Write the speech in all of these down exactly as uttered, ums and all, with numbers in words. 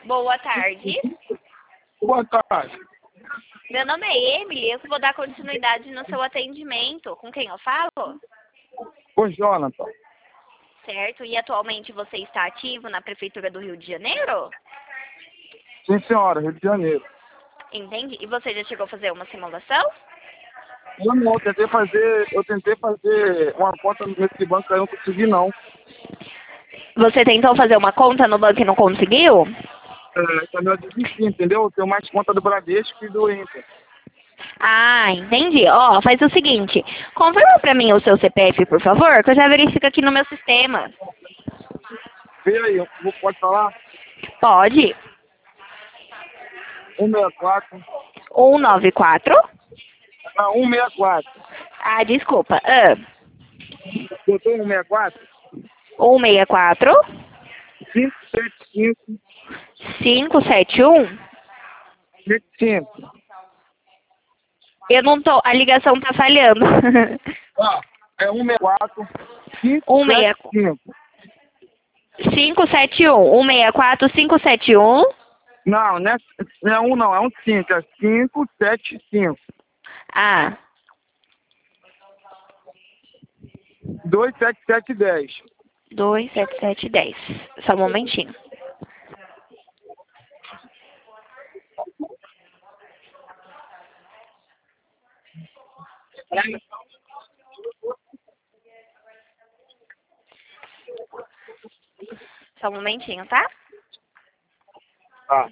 Boa tarde. Boa tarde. Meu nome é Emily, eu vou dar continuidade no seu atendimento. Com quem eu falo? Ô, Jonathan. Certo. E atualmente você está ativo na Prefeitura do Rio de Janeiro? Sim, senhora, Rio de Janeiro. Entendi. E você já chegou a fazer uma simulação? Eu não, eu tentei fazer, eu tentei fazer uma conta nesse banco aí, eu não consegui não. Você tentou fazer uma conta no banco e não conseguiu? É, também eu desisti, entendeu? Eu tenho mais conta do Bradesco e do Inter. Ah, entendi. Ó, faz o seguinte, confirma pra mim o seu C P F, por favor, que eu já verifico aqui no meu sistema. Vê aí, eu vou- pode falar? Pode. um seis quatro. um nove quatro. Ah, um seis quatro. Ah, desculpa. Ah, Botou um seis quatro? um seis quatro. cinco sete cinco. cinco sete um. sete cinco. Eu não tô, a ligação tá falhando. Ah, é um seis quatro. um cinco seis sete cinco. cinco sete um. um seis quatro cinco sete um. Não, não é, não é um não, é um cinco, é cinco sete cinco. Ah, dois sete sete dez. dois sete sete dez. Só um momentinho. Só um momentinho, tá? Tá.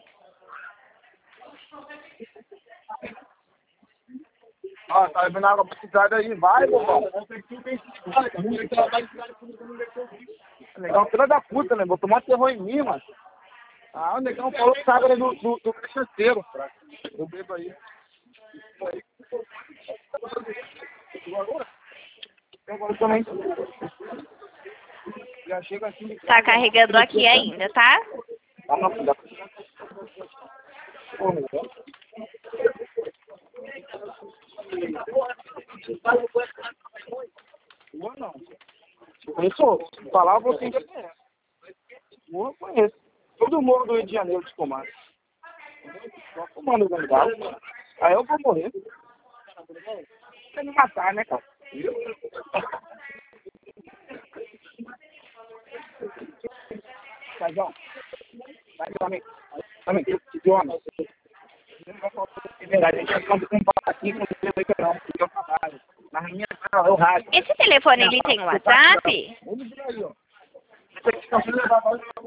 Ah, tá vendo água pra cidade aí, vai, bobão. Negão, filha da puta, né? Botou mó terror em mim, mano. Ah, o negão falou que sabe do, do, do cachaceiro. Eu bebo aí. Eu agora também. Já chega assim. Tá carregando aqui ainda, tá? Ah, não, filha. Pô, negão. Rua não. Eu conheço. Falar você ainda conhece. Rua eu conheço. Todo morro do Rio de Janeiro de comando. Só comando o lugar. Aí eu vou morrer. Você me matar, né, cara? Cajão. Vai, também. Também. Idioma. É verdade, a gente vai fazer um papaquinho com o seu não, porque eu trabalho. Na minha sala, eu rádio. Esse telefone, ele tem WhatsApp? Vamos ver aí, ó. Essa aqui tá sendo levada